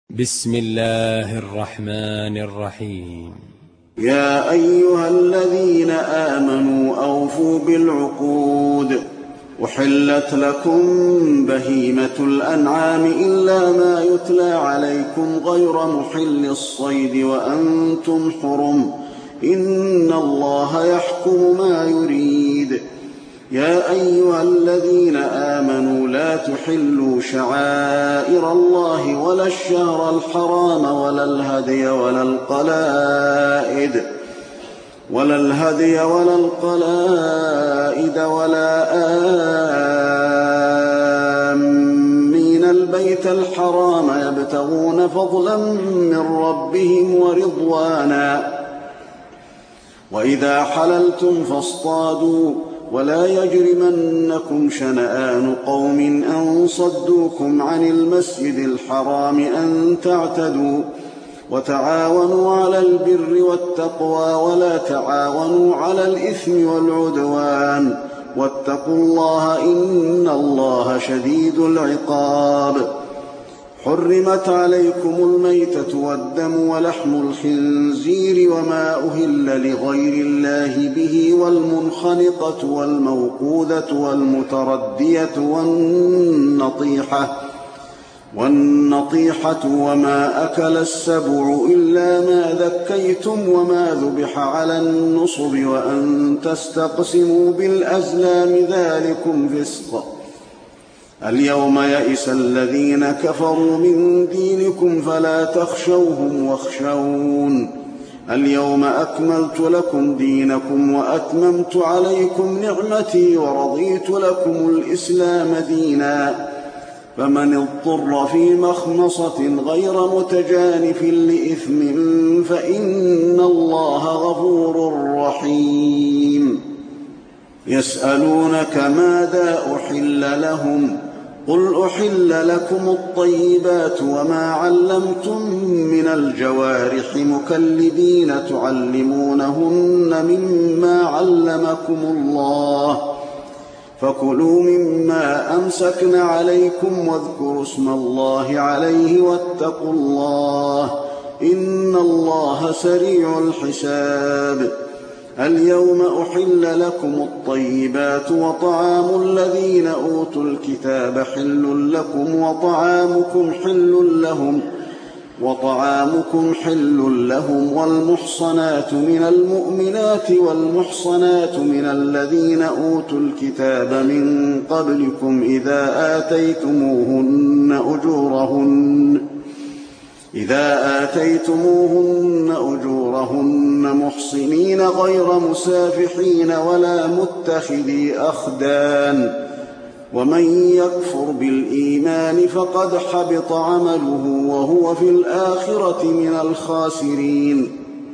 بسم الله الرحمن الرحيم. يا أيها الذين آمنوا أوفوا بالعقود. أحلت لكم بهيمة الأنعام إلا ما يتلى عليكم غير محل الصيد وأنتم حرم، إن الله يحكم ما يريد. يا أيها الذين آمنوا لا تحلوا شعائر الله ولا الشهر الحرام ولا الهدي ولا القلائد ولا آمين البيت الحرام يبتغون فضلا من ربهم ورضوانا. وإذا حللتم فاصطادوا، ولا يجرمنكم شنآن قوم أن صدوكم عن المسجد الحرام أن تعتدوا. وتعاونوا على البر والتقوى ولا تعاونوا على الإثم والعدوان، واتقوا الله إن الله شديد العقاب. حرمت عليكم الميتة والدم ولحم الخنزير وما أهل لغير الله به والمنخنقة والموقوذة والمتردية والنطيحة وما أكل السبع إلا ما ذكيتم وما ذبح على النصب وأن تستقسموا بالأزلام ذلكم فسق. اليوم يئس الذين كفروا من دينكم فلا تخشوهم واخشون. اليوم أكملت لكم دينكم وأتممت عليكم نعمتي ورضيت لكم الإسلام دينا. فمن اضطر في مخمصة غير متجانف لإثم فإن الله غفور رحيم. يسألونك ماذا أحل لهم؟ قل أحل لكم الطيبات وما علمتم من الجوارح مكلبين تعلمونهن مما علمكم الله، فكلوا مما أمسكن عليكم واذكروا اسم الله عليه واتقوا الله إن الله سريع الحساب. اليوم أحل لكم الطيبات وطعام الذين أوتوا الكتاب حل لكم وطعامكم حل لهم والمحصنات من المؤمنات والمحصنات من الذين أوتوا الكتاب من قبلكم إذا آتيتموهن أجورهن محصنين غير مسافحين ولا متخذي أخدان. ومن يكفر بالإيمان فقد حبط عمله وهو في الآخرة من الخاسرين.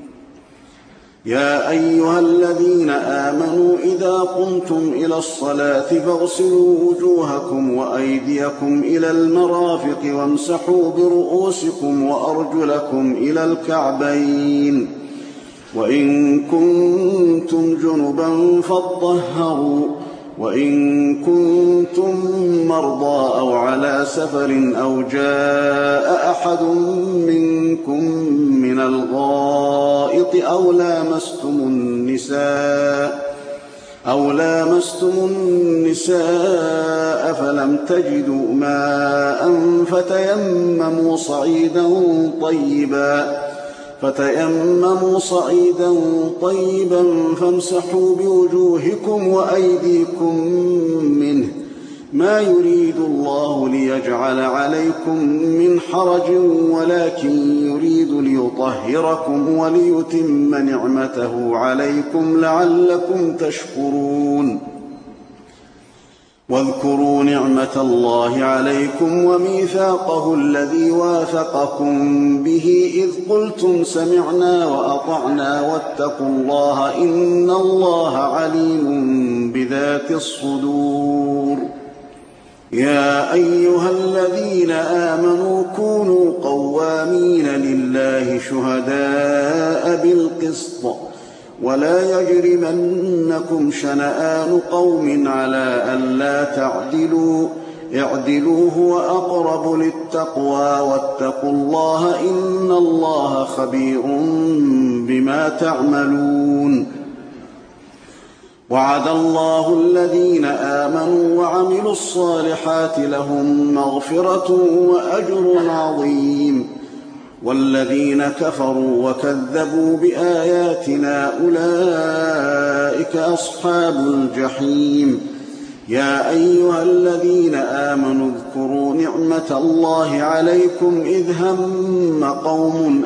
يا أيها الذين آمنوا إذا قمتم إلى الصلاة فاغسلوا وجوهكم وأيديكم إلى المرافق وامسحوا برؤوسكم وأرجلكم إلى الكعبين، وإن كنتم جنبا فاطهروا، وإن كنتم مرضى أو على سفر أو جاء أحد منكم من الغائط أو لامستم النساء فلم تجدوا ماء فتيمموا صعيدا طيبا فامسحوا بوجوهكم وأيديكم منه، ما يريد الله ليجعل عليكم من حرج ولكن يريد ليطهركم وليتم نعمته عليكم لعلكم تشكرون. واذكروا نعمة الله عليكم وميثاقه الذي واثقكم به إذ قلتم سمعنا وأطعنا واتقوا الله إن الله عليم بذات الصدور. يا أيها الذين آمنوا كونوا قوامين لله شهداء بالقسط، ولا يجرمنكم شنآن قوم على ألا تعدلوا اعدلوا هو أقرب للتقوى واتقوا الله إن الله خبير بما تعملون. وعد الله الذين آمنوا وعملوا الصالحات لهم مغفرة وأجر عظيم، والذين كفروا وكذبوا بآياتنا أولئك أصحاب الجحيم. يا أيها الذين آمنوا اذكروا نعمة الله عليكم إذ هم قوم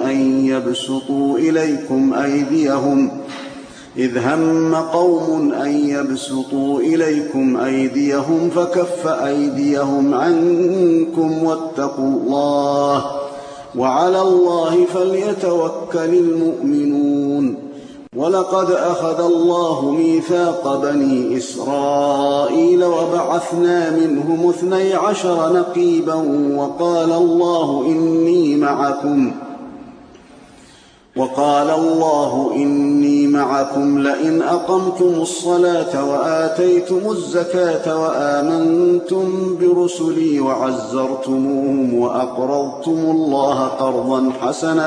أن يبسطوا إليكم أيديهم فكف أيديهم عنكم واتقوا الله وعلى الله فليتوكل المؤمنون. ولقد أخذ الله ميثاق بني إسرائيل وبعثنا منهم 12 نقيبا وقال الله إني معكم لئن أقمتم الصلاة وآتيتم الزكاة وآمنتم برسلي وعزرتموهم وأقرضتم الله قرضا حسنا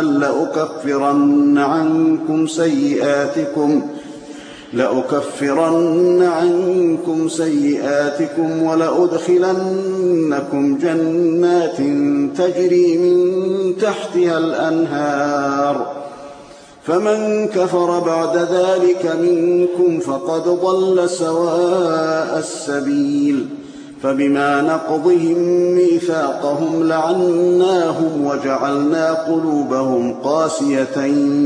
لأكفرن عنكم سيئاتكم ولأدخلنكم جنات تجري من تحتها الأنهار، فمن كفر بعد ذلك منكم فقد ضل سواء السبيل. فبما نقضهم ميثاقهم لعناهم وجعلنا قلوبهم قاسية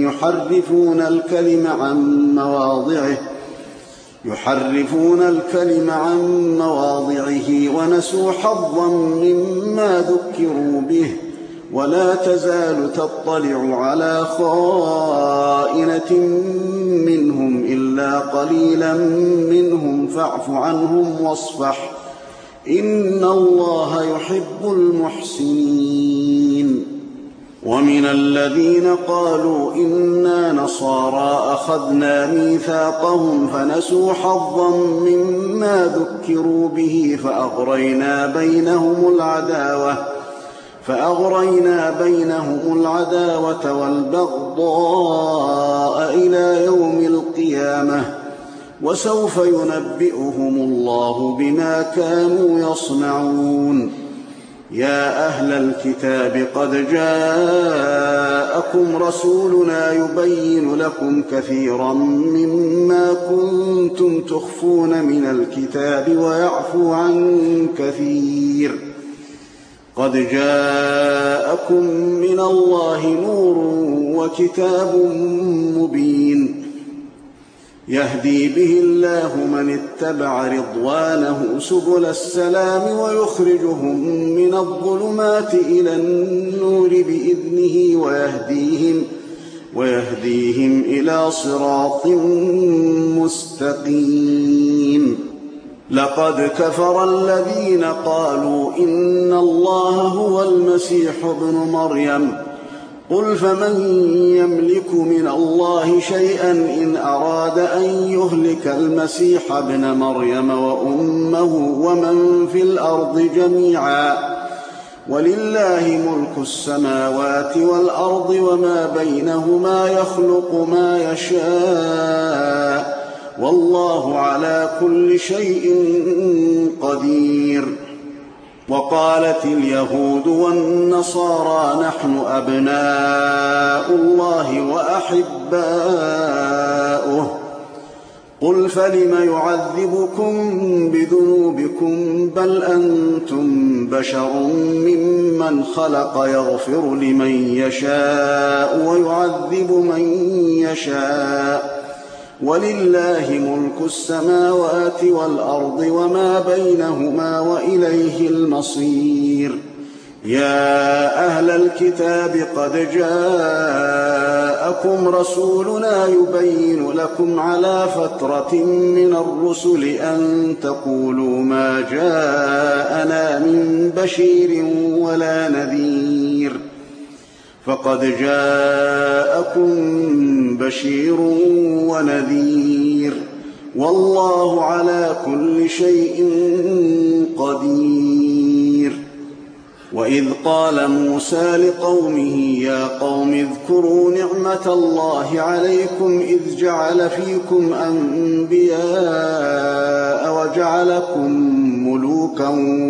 يحرفون الكلم عن مواضعه ونسوا حظا مما ذكروا به، ولا تزال تطلع على خائنة منهم إلا قليلا منهم فاعف عنهم واصفح إن الله يحب المحسنين. ومن الذين قالوا إنا نصارى أخذنا ميثاقهم فنسوا حظا مما ذكروا به فأغرينا بينهم العداوة والبغضاء إلى يوم القيامة، وسوف ينبئهم الله بما كانوا يصنعون. يا أهل الكتاب قد جاءكم رسولنا يبين لكم كثيرا مما كنتم تخفون من الكتاب ويعفو عن كثير. قد جاءكم من الله نور وكتاب مبين يهدي به الله من اتبع رضوانه سبل السلام ويخرجهم من الظلمات إلى النور بإذنه ويهديهم إلى صراط مستقيم. لقد كفر الذين قالوا إن الله هو المسيح ابن مريم، قل فمن يملك من الله شيئا إن أراد أن يهلك المسيح ابن مريم وأمه ومن في الأرض جميعا، ولله ملك السماوات والأرض وما بينهما يخلق ما يشاء والله على كل شيء قدير. وقالت اليهود والنصارى نحن أبناء الله وأحباؤه، قل فلم يعذبكم بذنوبكم بل أنتم بشر ممن خلق يغفر لمن يشاء ويعذب من يشاء، ولله ملك السماوات والأرض وما بينهما وإليه المصير. يا أهل الكتاب قد جاءكم رسولنا يبين لكم على فترة من الرسل أن تقولوا ما جاءنا من بشير ولا نذير، فقد جاءكم بشير ونذير والله على كل شيء قدير. وإذ قال موسى لقومه يا قوم اذكروا نعمة الله عليكم إذ جعل فيكم أنبياء وجعلكم ملوكا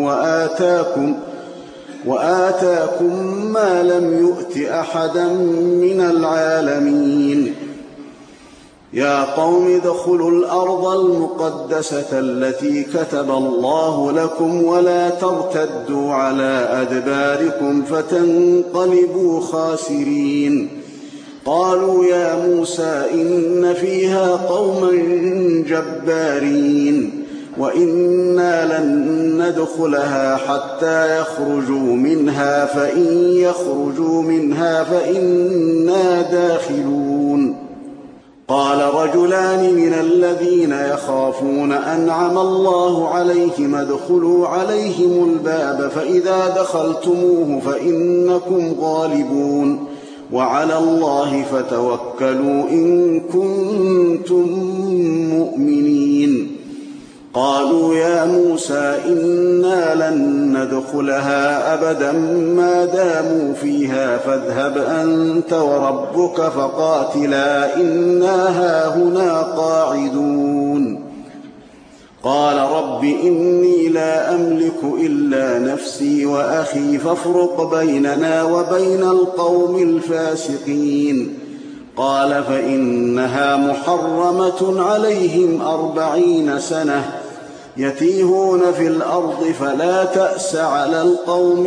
وآتاكم ما لم يؤت أحدا من العالمين يا قوم ادخلوا الأرض المقدسة التي كتب الله لكم ولا ترتدوا على أدباركم فتنقلبوا خاسرين قالوا يا موسى إن فيها قوما جبارين وإنا لن ندخلها حتى يخرجوا منها فإن يخرجوا منها فإنا داخلون قال رجلان من الذين يخافون أنعم الله عليهم ادخلوا عليهم الباب فإذا دخلتموه فإنكم غالبون وعلى الله فتوكلوا إن كنتم مؤمنين قالوا يا موسى إنا لن ندخلها أبدا ما داموا فيها فاذهب أنت وربك فقاتلا إنا هاهنا قاعدون قال رب إني لا أملك إلا نفسي وأخي فافرق بيننا وبين القوم الفاسقين قال فإنها محرمة عليهم 40 سنة يتيهون في الأرض فلا تأس على القوم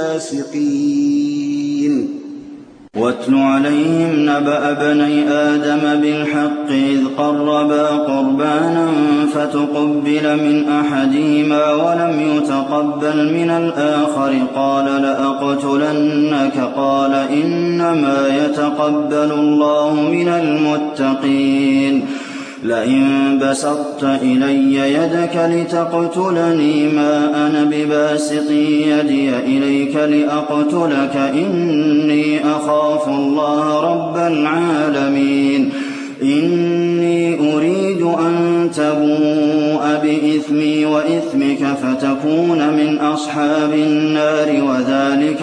الفاسقين واتل عليهم نبأ بني آدم بالحق إذ قربا قربانا فتقبل من أحدهما ولم يتقبل من الآخر قال لأقتلنك قال إنما يتقبل الله من المتقين لئن بسطت إلي يدك لتقتلني ما أنا بباسط يدي إليك لأقتلك إني أخاف الله رب العالمين إني أريد أن تبوء بإثمي وإثمك فتكون من أصحاب النار وذلك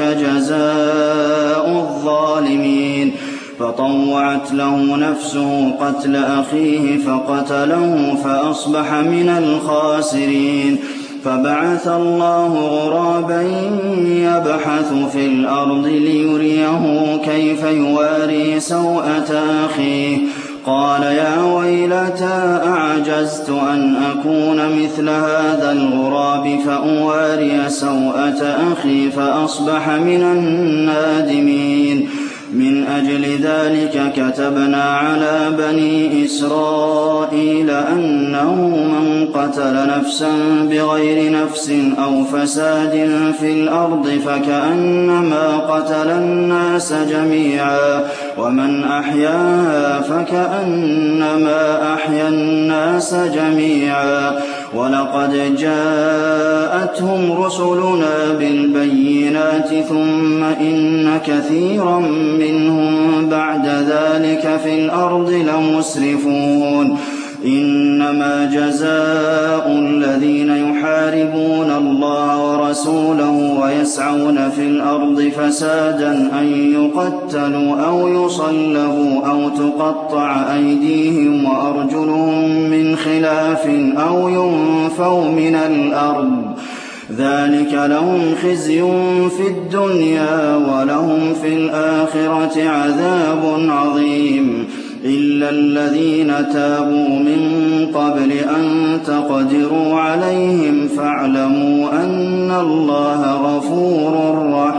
جزاء الظالمين فطوعت له نفسه قتل أخيه فقتله فأصبح من الخاسرين فبعث الله غرابا يبحث في الأرض ليريه كيف يواري سوءة أخيه قال يا ويلتى أعجزت أن أكون مثل هذا الغراب فأواري سوءة أخي فأصبح من النادمين من أجل ذلك كتبنا على بني إسرائيل أنه من قتل نفسا بغير نفس أو فساد في الأرض فكأنما قتل الناس جميعا ومن أحياها فكأنما أحيا الناس جميعا ولقد جاءتهم رسلنا بالبينات ثم إن كثيرا منهم بعد ذلك في الأرض لمسرفون إنما جزاء الذين يحاربون الله ورسوله ويسعون في الأرض فسادا أن يقتلوا أو يصلبوا أو تقطع أيديهم وأرجلهم من خلاف أو ينفوا من الأرض ذلك لهم خزي في الدنيا ولهم في الآخرة عذاب عظيم إلا الذين تابوا من قبل أن تقدروا عليهم فاعلموا أن الله غفور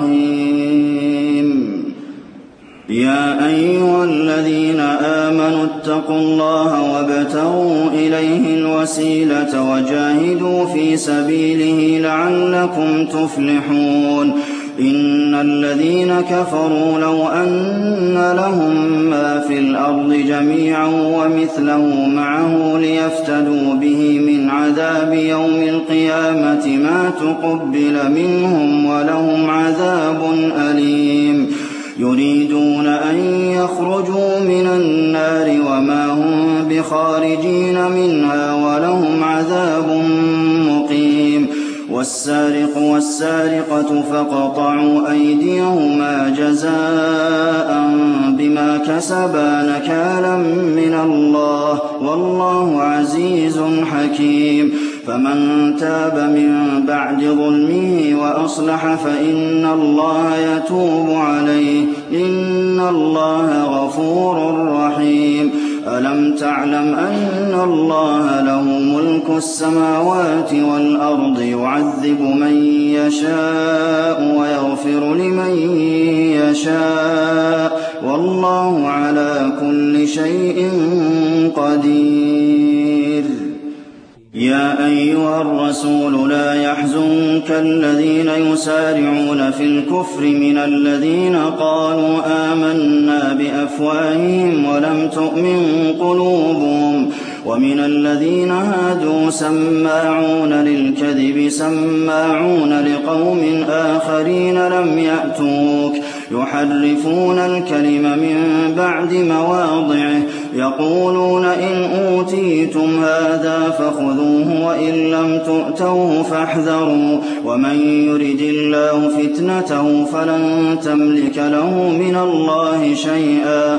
رحيم يا أيها الذين آمنوا اتقوا الله وابتغوا إليه الوسيلة وجاهدوا في سبيله لعلكم تفلحون إن الذين كفروا لو أن لهم ما في الأرض جميعا ومثله معه ليفتدوا به من عذاب يوم القيامة ما تقبل منهم ولهم عذاب أليم يريدون أن يخرجوا من النار وما هم بخارجين منها ولهم عذاب مقيم والسارق والسارقة فاقطعوا أيديهما جزاء بما كسبا نكالا من الله والله عزيز حكيم فمن تاب من بعد ظلمه وأصلح فإن الله يتوب عليه إن الله غفور رحيم ألم تعلم أن الله له ملك السماوات والأرض يعذب من يشاء ويغفر لمن يشاء والله على كل شيء قدير يا أيها الرسول لا يحزنك الذين يسارعون في الكفر من الذين قالوا آمنا بأفواههم ولم تؤمن قلوبهم ومن الذين هادوا سماعون للكذب سماعون لقوم آخرين لم يأتوك يحرفون الكلم من بعد مواضعه يقولون إن أوتيتم هذا فخذوه وإن لم تؤتوه فاحذروا ومن يرد الله فتنته فلن تملك له من الله شيئا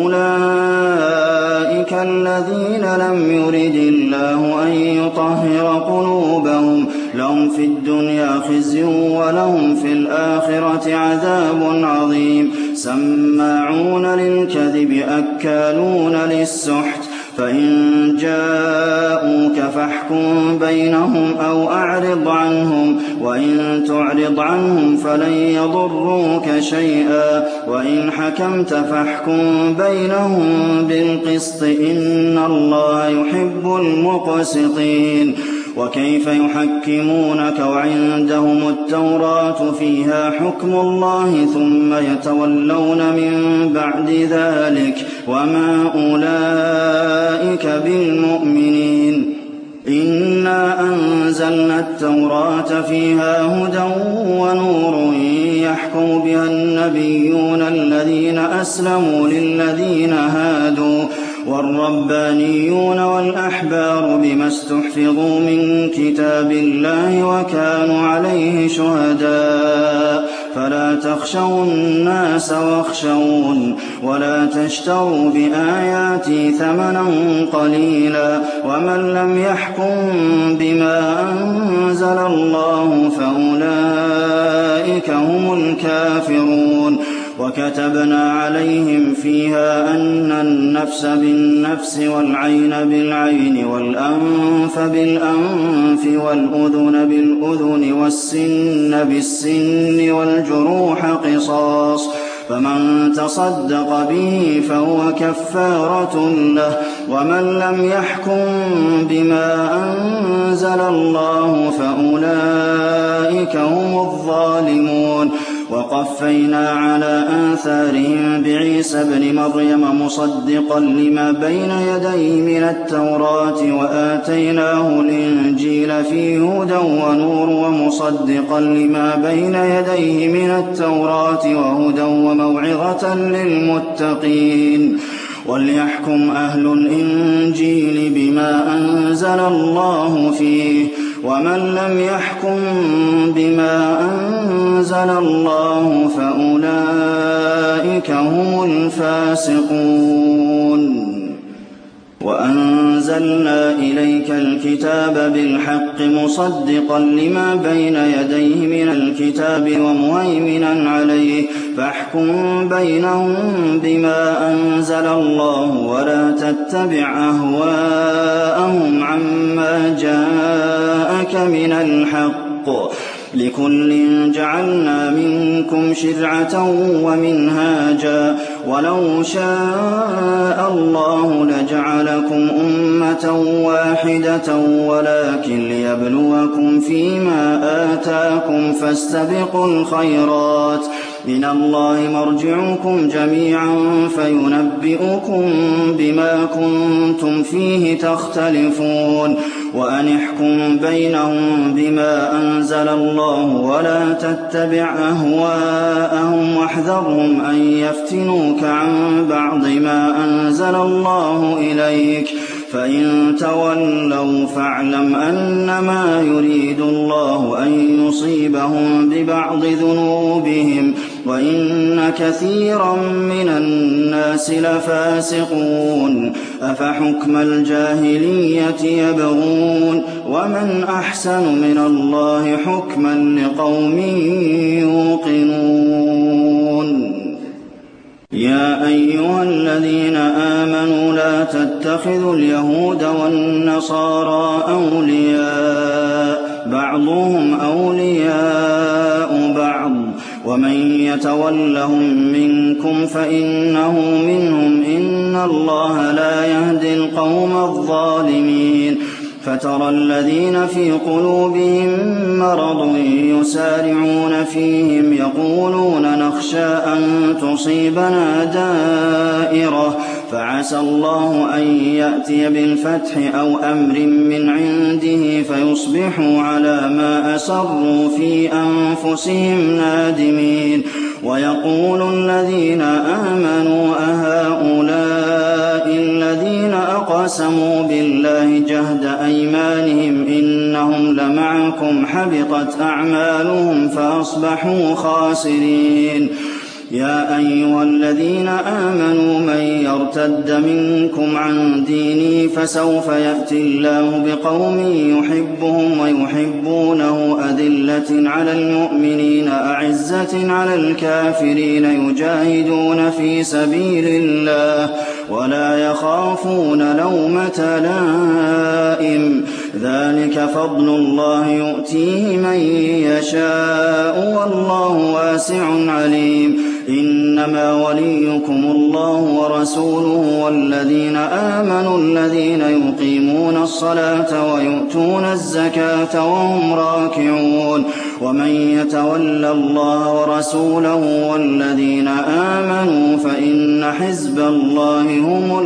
أولئك الذين لم يرد الله أن يطهر قلوبهم لهم في الدنيا خزي ولهم في الآخرة عذاب عظيم سماعون للكذب أكالون للسحت فإن جاءوك فاحكم بينهم أو أعرض عنهم وإن تعرض عنهم فلن يضروك شيئا وإن حكمت فاحكم بينهم بالقسط إن الله يحب المقسطين وكيف يحكمونك وعندهم التوراة فيها حكم الله ثم يتولون من بعد ذلك وما أولئك بالمؤمنين إنا أنزلنا التوراة فيها هدى ونور يحكم بها النبيون الذين أسلموا للذين هادوا والربانيون والأحبار بما استحفظوا من كتاب الله وكانوا عليه شهداء فلا تخشوا الناس واخشون ولا تشتروا بآياتي ثمنا قليلا ومن لم يحكم بما أنزل الله فأولئك هم الكافرون وكتبنا عليهم فيها أن النفس بالنفس والعين بالعين والأنف بالأنف والأذن بالأذن والسن بالسن والجروح قصاص فمن تصدق به فهو كفارة له ومن لم يحكم بما أنزل الله فأولئك هم الظالمون وقفينا على آثارهم بعيسى ابن مريم مصدقا لما بين يديه من التوراة وآتيناه الإنجيل فيه هدى ونور ومصدقا لما بين يديه من التوراة وهدى وموعظة للمتقين وليحكم أهل الإنجيل بما أنزل الله فيه ومن لم يحكم بما أنزل الله فأولئك هم الفاسقون وأنزلنا إليك الكتاب بالحق مصدقا لما بين يديه من الكتاب ومهيمنا عليه فاحكم بينهم بما أنزل الله ولا تتبع أهواءهم عما جاءك من الحق لكل جعلنا منكم شرعة ومنهاجا ولو شاء الله لجعلكم أمة واحدة ولكن ليبلوكم فيما آتاكم فاستبقوا الخيرات إلى الله مرجعكم جميعا فينبئكم بما كنتم فيه تختلفون وأن احكم بينهم بما أنزل الله ولا تتبع أهواءهم واحذرهم أن يفتنوك عن بعض ما أنزل الله إليك فإن تولوا فاعلم أنما يريد الله أن يصيبهم ببعض ذنوبهم وإن كثيرا من الناس لفاسقون أفحكم الجاهلية يبغون ومن أحسن من الله حكما لقوم يوقنون يا أيها الذين آمنوا لا تتخذوا اليهود والنصارى أولياء بعضهم أولياء بعض ومن يتولهم منكم فإنه منهم إن الله لا يهدي القوم الظالمين فترى الذين في قلوبهم مرض يسارعون فيهم يقولون نخشى أن تصيبنا دائرة فعسى الله أن يأتي بالفتح أو أمر من عنده فيصبحوا على ما أسروا في أنفسهم نادمين ويقول الذين آمنوا أهؤلاء الذين أقسموا بالله جهد أيمانهم إنهم لمعكم حبطت أعمالهم فأصبحوا خاسرين يا أيها الذين آمنوا من يرتد منكم عن دينه فسوف يأتي الله بقوم يحبهم ويحبونه أذلة على المؤمنين أعزة على الكافرين يجاهدون في سبيل الله ولا يخافون لومة لائم ذلك فضل الله يؤتيه من يشاء والله واسع عليم إنما وليكم الله ورسوله والذين آمنوا الذين يقيمون الصلاة ويؤتون الزكاة وهم راكعون ومن يتول الله ورسوله والذين آمنوا فإن حزب الله هم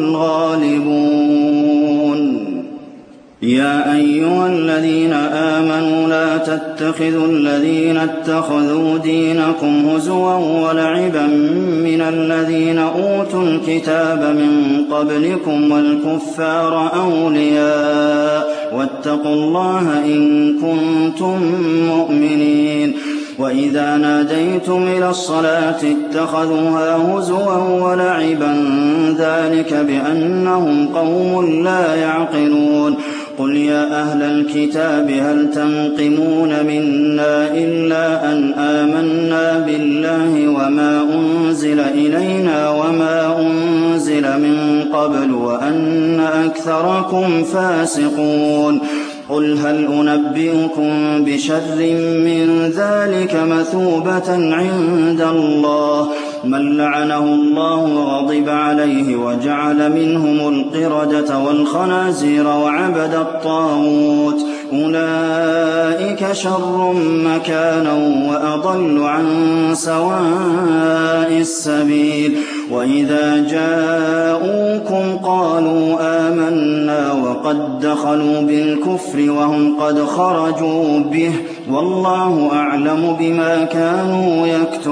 الغالبون يا أيها الذين آمنوا لا تتخذوا الذين اتخذوا دينكم هزوا ولعبا من الذين أوتوا الكتاب من قبلكم والكفار أولياء واتقوا الله إن كنتم مؤمنين وإذا ناديتم إلى الصلاة اتخذوها هزوا ولعبا ذلك بأنهم قوم لا يعقلون قل يا أهل الكتاب هل تنقمون منا إلا أن آمنا بالله وما أنزل إلينا وما أنزل من قبل وأن أكثركم فاسقون قل هل أنبئكم بشر من ذلك مثوبة عند الله من لعنه الله وغضب عليه وجعل منهم القردة والخنازير وعبد الطاغوت أولئك شر مكانا وأضل عن سواء السبيل وإذا جاءوكم قالوا آمنا وقد دخلوا بالكفر وهم قد خرجوا به والله أعلم بما كانوا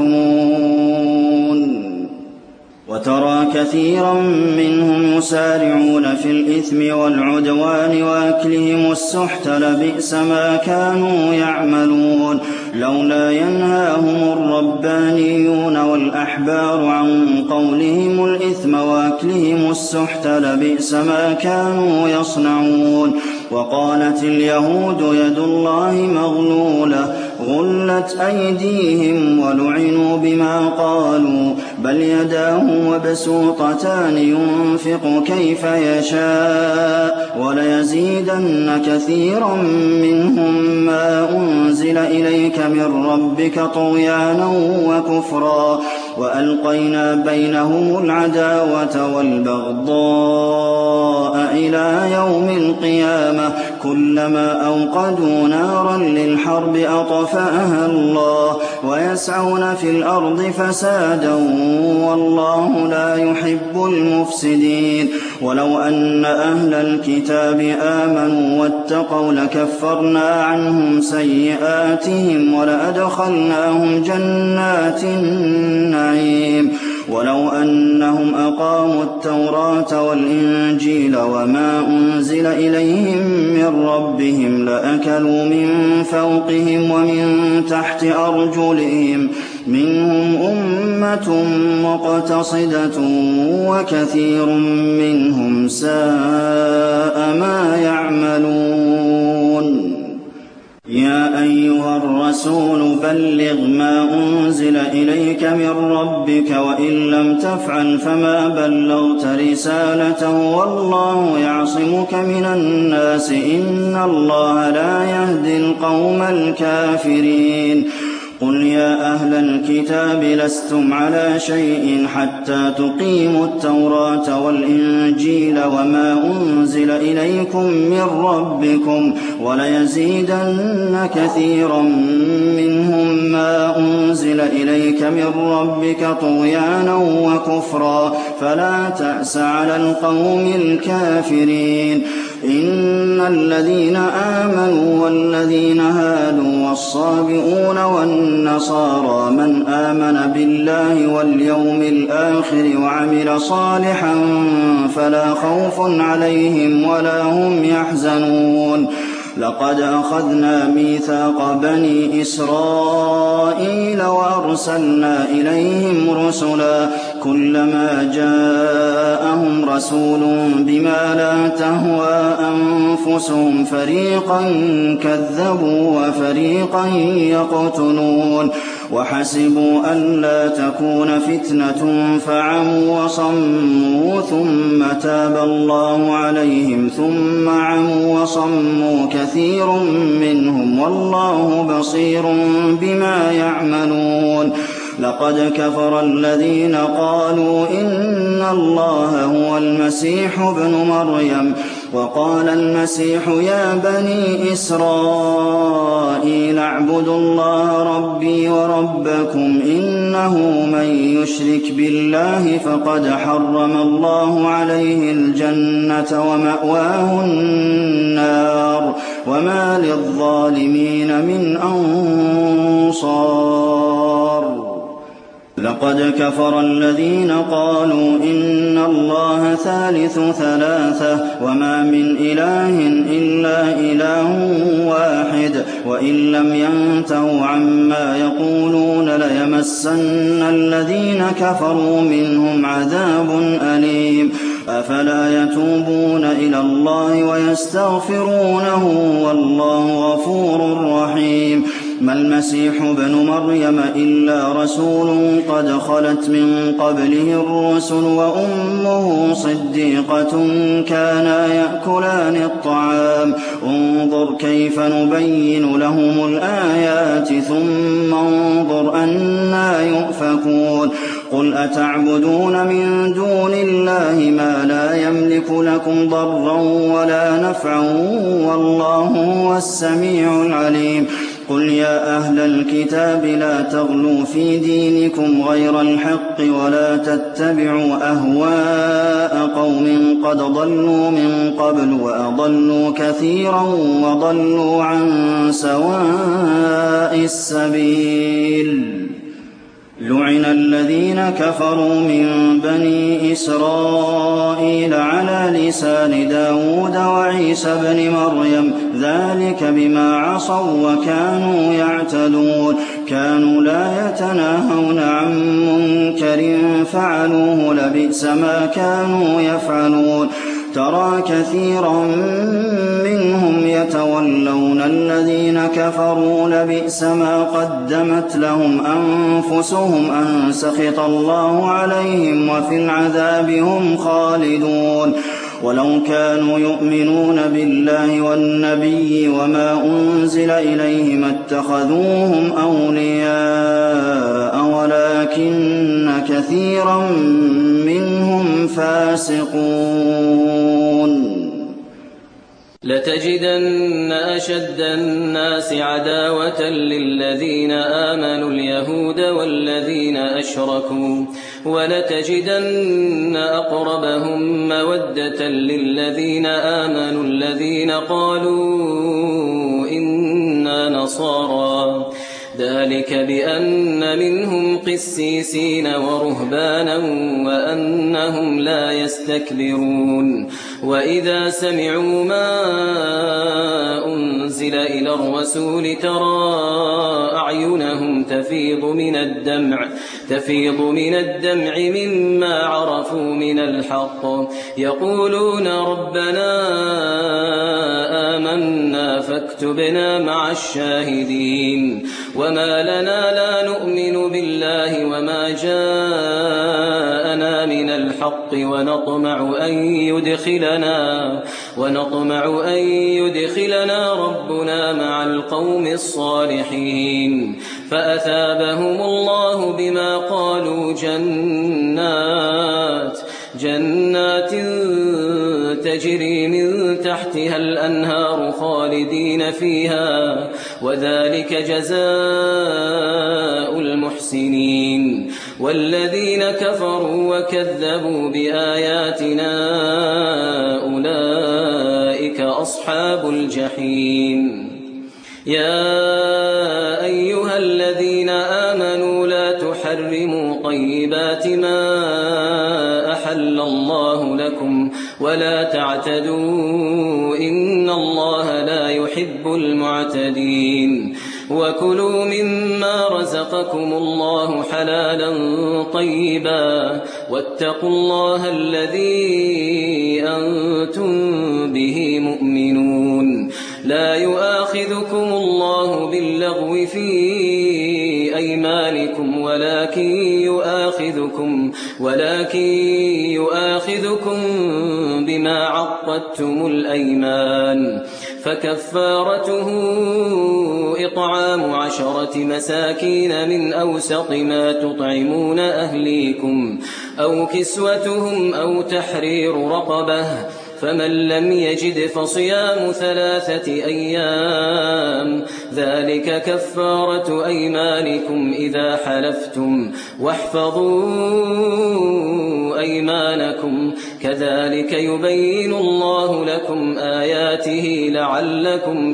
يكتمون وترى كثيرا منهم يسارعون في الإثم والعدوان وأكلهم السحت لبئس ما كانوا يعملون لولا ينهاهم الربانيون والأحبار عن قولهم الإثم وأكلهم السحت لبئس ما كانوا يصنعون وقالت اليهود يد الله مغلولة غلت أيديهم ولعنوا بما قالوا بل يداه مبسوطتان ينفق كيف يشاء وليزيدن كثيرا منهم ما أنزل إليك من ربك طغيانا وكفرا وألقينا بينهم العداوة والبغضاء إلى يوم القيامة كلما أوقدوا نارا للحرب أطفأها الله ويسعون في الأرض فسادا والله لا يحب المفسدين ولو أن أهل الكتاب آمنوا واتقوا لكفرنا عنهم سيئاتهم ولأدخلناهم جنات النعيم ولو أنهم أقاموا التوراة والإنجيل وما أنزل إليهم من ربهم لأكلوا من فوقهم ومن تحت أرجلهم منهم أمة مقتصدة وكثير منهم ساء ما يعملون. يا أيها الرسول بلغ ما أنزل إليك من ربك وإن لم تفعل فما بلغت رسالته والله يعصمك من الناس إن الله لا يهدي القوم الكافرين. قل يا أهل الكتاب لستم على شيء حتى تقيموا التوراة والإنجيل وما أنزل إليكم من ربكم وليزيدن كثيرا منهم ما أنزل إليك من ربك طغيانا وكفرا فلا تأس على القوم الكافرين. إن الذين آمنوا والذين هادوا والصابئون والنصارى من آمن بالله واليوم الآخر وعمل صالحا فلا خوف عليهم ولا هم يحزنون. لقد أخذنا ميثاق بني إسرائيل وأرسلنا إليهم رسلا كلما جاءهم رسول بما لا تهوى أنفسهم فريقا كذبوا وفريقا يقتلون وحسبوا ألا تكون فتنة فعموا وصموا ثم تاب الله عليهم ثم عموا وصموا كثير منهم والله بصير بما يعملون. لقد كفر الذين قالوا إن الله هو المسيح ابن مريم وقال المسيح يا بني إسرائيل اعبدوا الله ربي وربكم إنه من يشرك بالله فقد حرم الله عليه الجنة ومأواه النار وما للظالمين من أنصار. لقد كفر الذين قالوا إن الله ثالث ثلاثة وما من إله إلا إله واحد وإن لم ينتهوا عما يقولون ليمسن الذين كفروا منهم عذاب أليم. أفلا يتوبون إلى الله ويستغفرونه والله غفور رحيم. ما المسيح ابن مريم إلا رسول قد خلت من قبله الرسل وأمه صديقة كانا يأكلان الطعام انظر كيف نبين لهم الآيات ثم انظر أنى يؤفكون. قل أتعبدون من دون الله ما لا يملك لكم ضرا ولا نفعا والله هو السميع العليم. قل يا أهل الكتاب لا تغلوا في دينكم غير الحق ولا تتبعوا أهواء قوم قد ضلوا من قبل وأضلوا كثيرا وضلوا عن سواء السبيل. لعن الذين كفروا من بني إسرائيل على لسان داود وعيسى بن مريم ذلك بما عصوا وكانوا يعتدون كانوا لا يتناهون عن منكر فعلوه لبئس ما كانوا يفعلون. ترى كثيرا منهم يتولون الذين كفروا لبئس ما قدمت لهم أنفسهم أن سخط الله عليهم وفي العذاب هم خالدون. ولو كانوا يؤمنون بالله والنبي وما أنزل إليهم اتخذوهم أولياء ولكن كثيرا منهم فاسقون. لتجدن أشد الناس عداوة للذين آمنوا اليهود والذين أشركوا ولتجدن أقربهم مودة للذين آمنوا الذين قالوا إنا نصارى ذلك بأن منهم قسيسين ورهبانا وأنهم لا يستكبرون وإذا سمعوا ما أنزل إلى الرسول ترى أعينهم تفيض من الدمع مما عرفوا من الحق يقولون ربنا آمنا فاكتبنا مع الشاهدين وما لنا لا نؤمن بالله وما جاءنا من الحق ونطمع أن يدخلنا ربنا مع القوم الصالحين فأثابهم الله بما قالوا جنات تجري من تحتها الأنهار خالدين فيها وذلك جزاء المحسنين والذين كفروا وكذبوا بآياتنا أولئك أصحاب الجحيم يا أيها الذين آمنوا لا تحرموا طيبات ما أحل الله لكم ولا تعتدوا إن الله لا يحب المعتدين وكلوا مما رزقكم الله حلالا طيبا واتقوا الله الذي أنتم به مؤمنون لا يؤاخذكم الله باللغو في أيمانكم ولكن يؤاخذكم بما عقدتم الأيمان فكفارته إطعام 10 مساكين من أوسط ما تطعمون أهليكم أو كسوتهم أو تحرير رقبة فمن لم يجد فصيام 3 أيام ذلك كفارة أيمانكم إذا حلفتم واحفظوا أيمانكم كذلك يبين الله لكم آياته لعلكم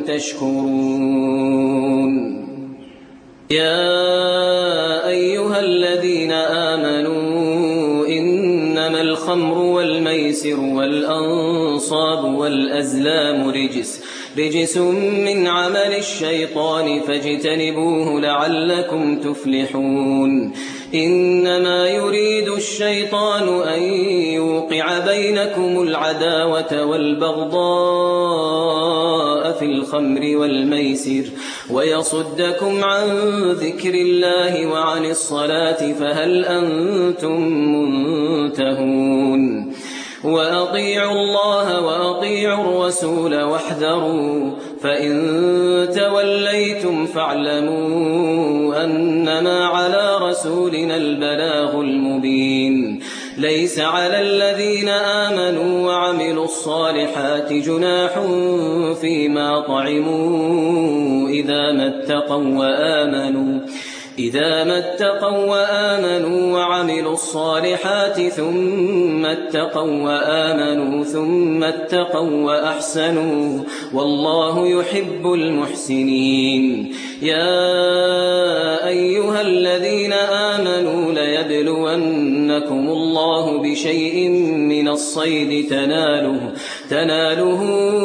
تشكرون يا أيها الذين آمنوا إنما الخمر والميسر والأنصاب والأزلام رجس من عمل الشيطان فاجتنبوه لعلكم تفلحون إنما يريد الشيطان أن يوقع بينكم العداوة والبغضاء في الخمر والميسر ويصدكم عن ذكر الله وعن الصلاة فهل أنتم منتهون وأطيعوا الله وأطيعوا الرسول واحذروا فإن توليتم فاعلموا أنما على رسولنا البلاغ المبين ليس على الذين آمنوا وعملوا الصالحات جناح فيما طعموا إذا ما اتقوا وآمنوا وعملوا الصالحات ثم اتقوا وأحسنوا والله يحب المحسنين يا أيها الذين آمنوا ليبلونكم الله بشيء من الصيد تناله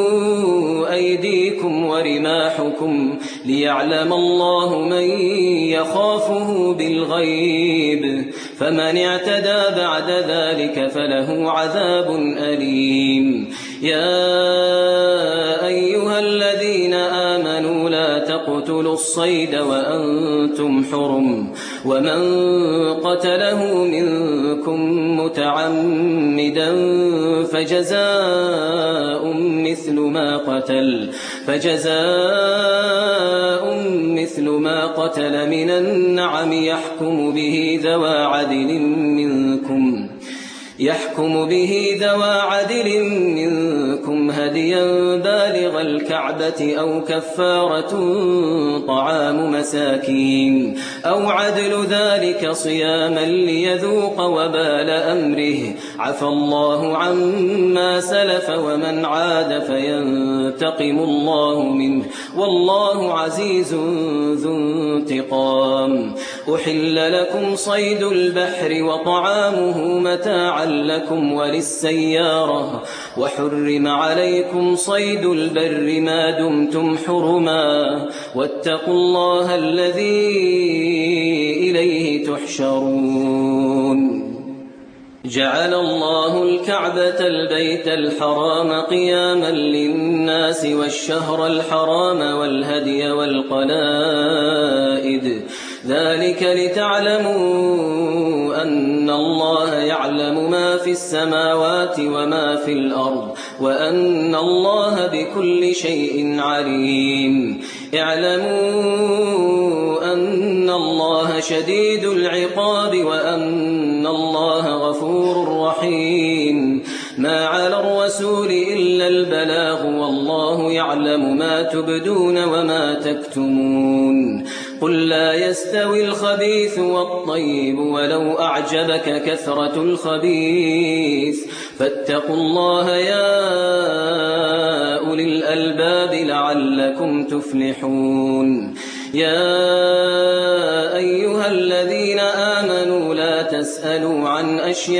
أيديكم ورماحكم ليعلم الله من يخافه بالغيب فمن اعتدى بعد ذلك فله عذاب أليم يا أيها الذين آمنوا لا تقتلوا الصيد وأنتم حرم ومن قتله منكم متعمدا فجزاء مثل ما قتل من النعم يحكم به ذوى عدل منكم يحكم به ذوى عدل منكم هديا بالغ الكعبة أو كفارة طعام مساكين أو عدل ذلك صياما ليذوق وبال أمره عفى الله عما سلف ومن عاد فينتقم الله منه والله عزيز ذو انتقام. أحل لكم صيد البحر وطعامه متاعا لكم وللسيارة وحرم عليكم صيد البر ما دمتم حرما واتقوا الله الذي إليه تحشرون. جعل الله الكعبة البيت الحرام قياما للناس والشهر الحرام والهدي والقلائد ذلك لتعلموا أن الله يعلم ما في السماوات وما في الأرض وأن الله بكل شيء عليم. اعلموا أن الله شديد العقاب وأن الله غفور رحيم. ما على الرسول إلا البلاغ والله يعلم ما تبدون وما تكتمون. قل لا يستوي الخبيث والطيب ولو أعجبك كثرة الخبيث فاتقوا الله يا أولي الألباب لعلكم تفلحون. يا أيها الذين آمنوا لا تسألوا عن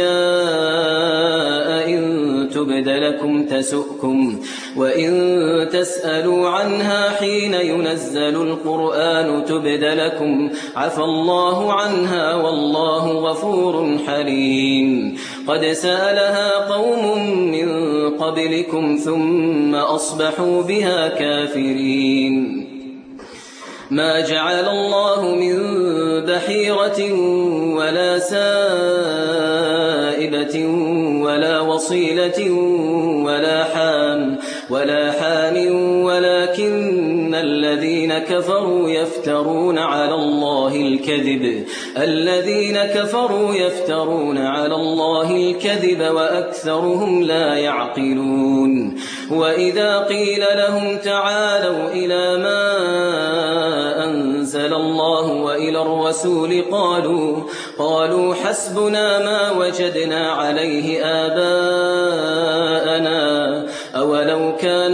أشياء إن تبد لكم تسؤكم وإن تسألوا عنها حين ينزل القرآن تبد لكم عفى الله عنها والله غفور حليم. قد سألها قوم من قبلكم ثم أصبحوا بها كافرين. ما جعل الله من بحيرة ولا سائبة ولا وصيلة ولا حام ولكن الذين كفروا يفترون على الله الكذب وأكثرهم لا يعقلون. وإذا قيل لهم تعالوا إلى ما أنزل الله وإلى الرسول قالوا حسبنا ما وجدنا عليه آباءنا أولو كان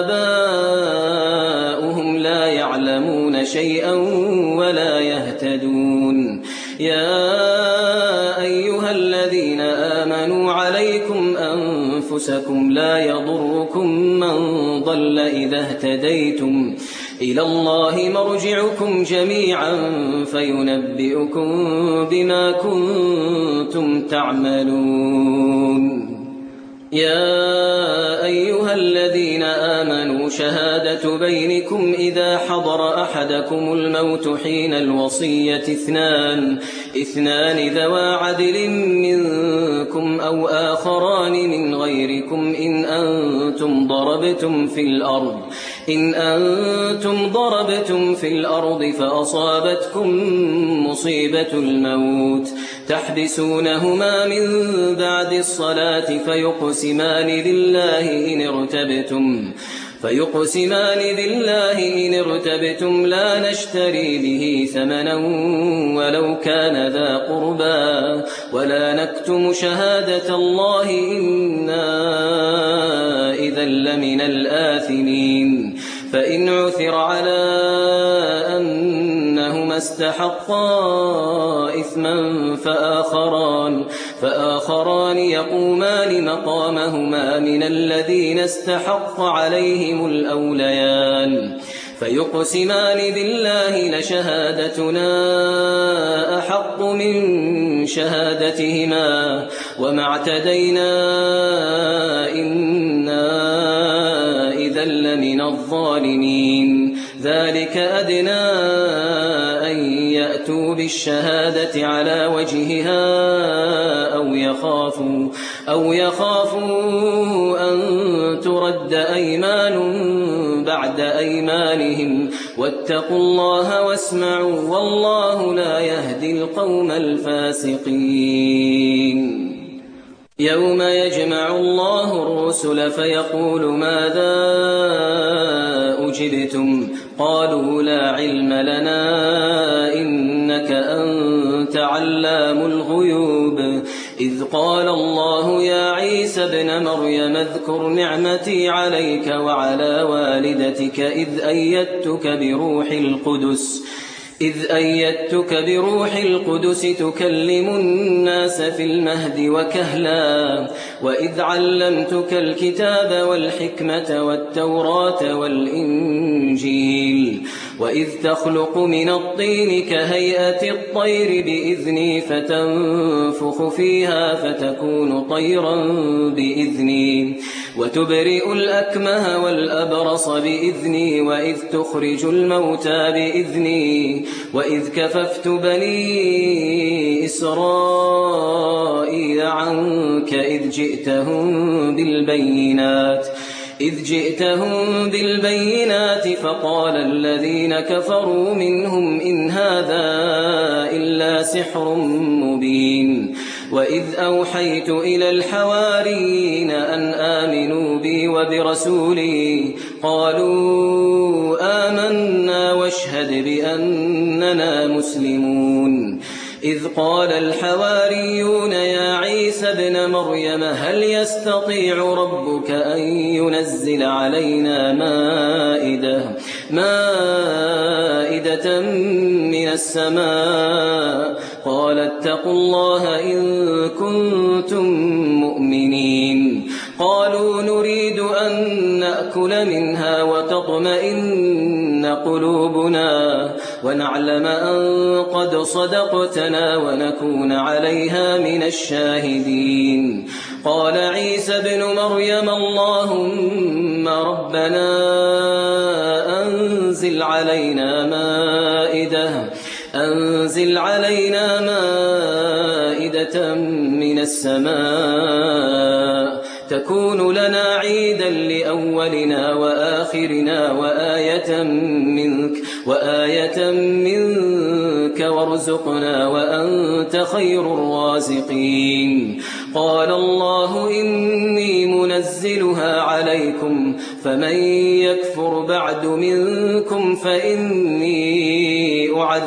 آباؤهم لا يعلمون شيئا ولا يهتدون. يا أيها الذين آمنوا عليكم أنفسكم لا يضركم من ضل إذا اهتديتم إلى الله مرجعكم جميعا فينبئكم بما كنتم تعملون. يا أيها الذين آمنوا شهادة بينكم إذا حضر أحدكم الموت حين الوصية اثنان ذوى عدل منكم أو آخران من غيركم إن أنتم ضربتم في الأرض فأصابتكم مصيبة الموت تحبسونهما من بعد الصلاة فيقسمان بالله إن ارتبتم لا نشتري به ثمنا ولو كان ذا قربى ولا نكتم شهادة الله إنا إذا لمن الآثمين. فإن عثر على أنهما استحقا إثما فآخران يقومان مقامهما من الذين استحق عليهم الأوليان فيقسمان بالله لشهادتنا أحق من شهادتهما وما اعتدينا إنا إذا لمن الظالمين. ذلك أدنى أن يأتوا بالشهادة على وجهها أو يخافوا أن ترد أيمان بعد أيمانهم واتقوا الله واسمعوا والله لا يهدي القوم الفاسقين. يوم يجمع الله الرسل فيقول ماذا أجبتم قالوا لا علم لنا إنك أنت علام الغيوب إذ قال الله يا عيسى ابن مريم اذكر نعمتي عليك وعلى والدتك إذ أيدتك بروح القدس تكلم الناس في المهد وكهلا وإذ علمتك الكتاب والحكمة والتوراة والإنجيل وإذ تخلق من الطين كهيئة الطير بإذني فتنفخ فيها فتكون طيرا بإذني وتبرئ الأكمه والأبرص بإذني وإذ تخرج الموتى بإذني وإذ كففت بني إسرائيل عنك إذ جئتهم بالبينات فقال الذين كفروا منهم إن هذا إلا سحر مبين وإذ أوحيت إلى الحواريين أن آمنوا بي وبرسولي قالوا آمنا واشهد بأننا مسلمون إذ قال الحواريون يا عيسى ابن مريم هل يستطيع ربك أن ينزل علينا مائدة من السماء قال اتقوا الله إن كنتم مؤمنين قالوا نريد أن نأكل منها وتطمئن قلوبنا ونعلم أن قد صدقتنا ونكون عليها من الشاهدين قال عيسى ابن مريم اللهم ربنا أنزل علينا مائدة من السماء تكون لنا عيدا لأولنا وآخرنا وآية منك وارزقنا وأنت خير الرازقين قال الله إني منزلها عليكم فمن يكفر بعد منكم فإني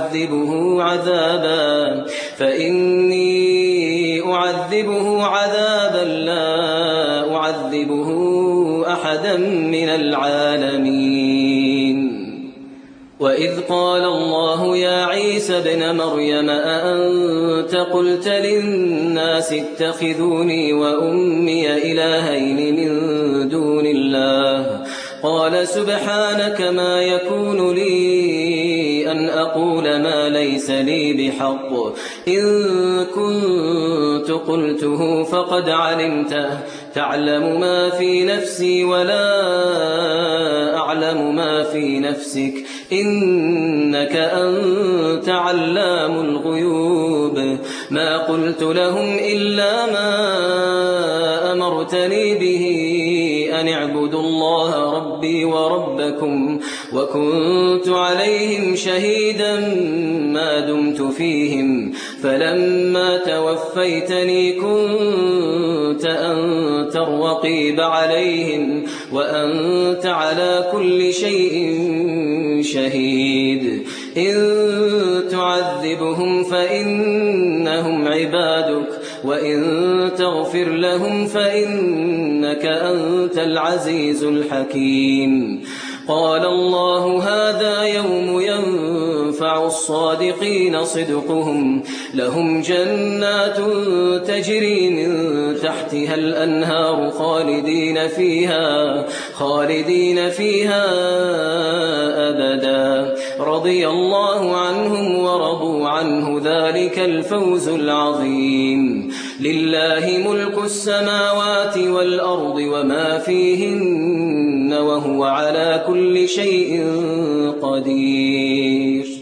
أعذبه عذابا لا أعذبه أحدا من العالمين وإذ قال الله يا عيسى ابن مريم أأنت قلت للناس اتخذوني وأمي إلهين من دون الله قال سبحانك ما يكون لي أن أقول ما ليس لي بحق إن كنت قلته فقد علمته تعلم ما في نفسي ولا أعلم ما في نفسك إنك أنت علام الغيوب ما قلت لهم إلا ما أمرتني به أن اعبدوا الله ربي وربكم وكنت عليهم شهيدا ما دمت فيهم فلما توفيتني كنت أنت الرقيب عليهم وأنت على كل شيء شهيد إن تعذبهم فإنهم عبادك وإن تغفر لهم فإنك أنت العزيز الحكيم قال الله هذا يوم ينفع الصادقين صدقهم لهم جنات تجري من تحتها الأنهار خالدين فيها أبدا رضي الله عنهم ورضوا عنه ذلك الفوز العظيم لله ملك السماوات والأرض وما فيهن وهو على كل شيء قدير